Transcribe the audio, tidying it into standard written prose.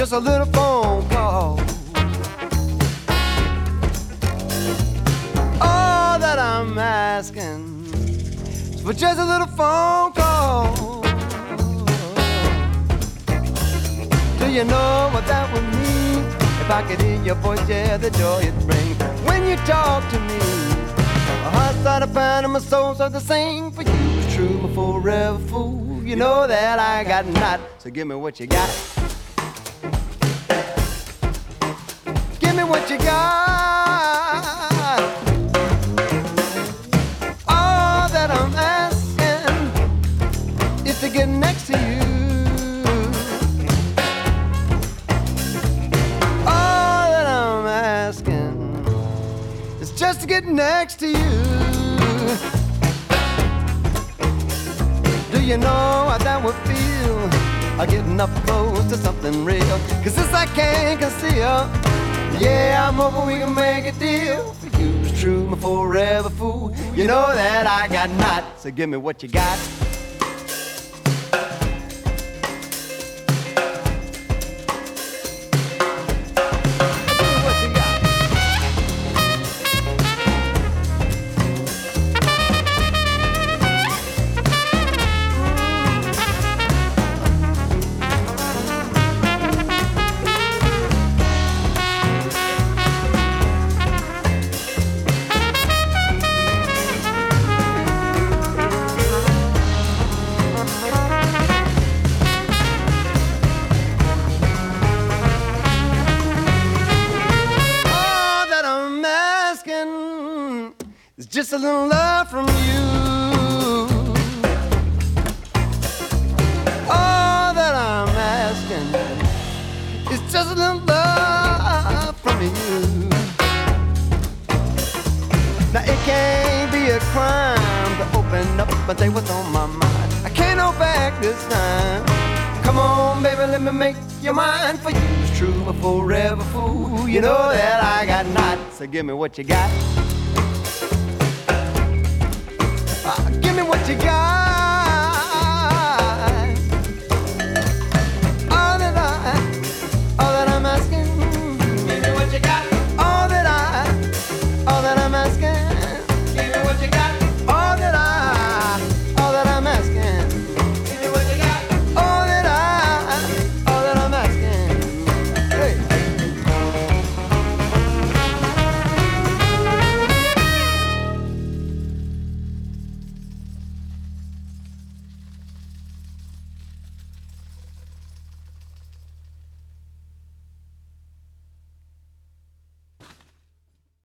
just a little phone call. All that I'm asking is for just a little phone call. Do you know what that would mean? If I could hear your voice, yeah, the joy it brings when you talk to me. My heart started pounding, my soul started to sing. For you it's true, my forever fool. You know that I got not, so give me what you got. Give me what you got. All that I'm asking is to get next to you. All that I'm asking is just to get next to you. Do you know how that would feel? Getting up close to something real. Cause this I can't conceal. Yeah, I'm hoping we can make a deal. For you it's true, my forever fool. You know that I got not, so give me what you got. It's just a little love from you. All that I'm asking is just a little love from you. Now it can't be a crime to open up and say what's on my mind. I can't hold back this time. Come on, baby, let me make your mind. For you it's true, my forever fool. You know that I got not, so give me what you got. Give me what you got.